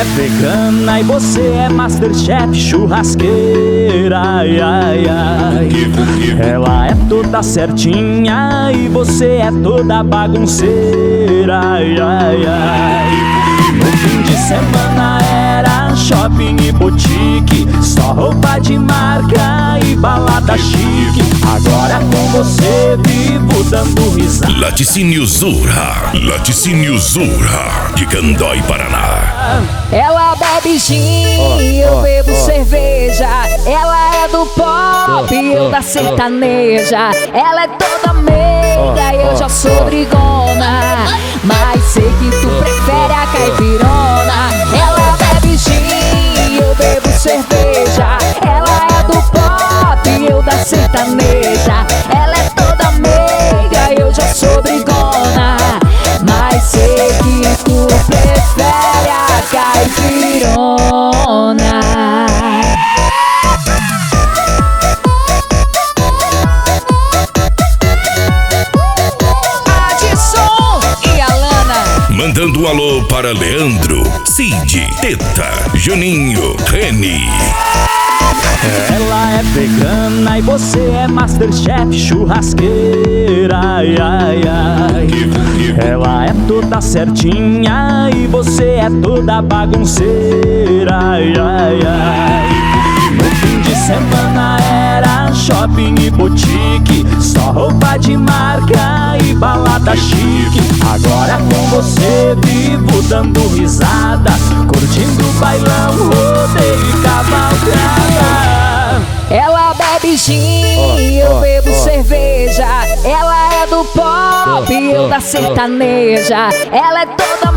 vegana e você é Masterchef churrasqueira. Ai, ai, ai. Ela é toda certinha e você é toda bagunceira. Ai, ai, ai. No fim de semana era shopping e boutique, só roupa de marca e balada chique. Agora com você vivo dando risada. Laticínio Zurra, de Candói, Paraná. Ela bebe gin, eu bebo cerveja. Ela é do pop, eu da sertaneja. Ela é toda meiga, eu já sou brigona, mas sei que tu prefere a caipirona. Ela bebe gin, eu bebo cerveja. Ela é do pop, eu da sertaneja. Ela é toda meiga, eu já sou brigona, mas sei que tu prefere a caipirona. Adson e Alana. Mandando um alô para Leandro, Cid, Teta, Juninho, Reni. Ela é vegana e você é Masterchef churrasqueira. Ai, ai, ai. Ela é toda certinha e você é toda bagunceira. Ai, ai, ai. No fim de semana era shopping e boutique, só roupa de marca e balada chique. Agora com você vivo dando risada, curtindo bailão, rodeio e cavalgada. Ela bebe gin, eu bebo cerveja. Ela é do pop, eu da sertaneja. Ela é toda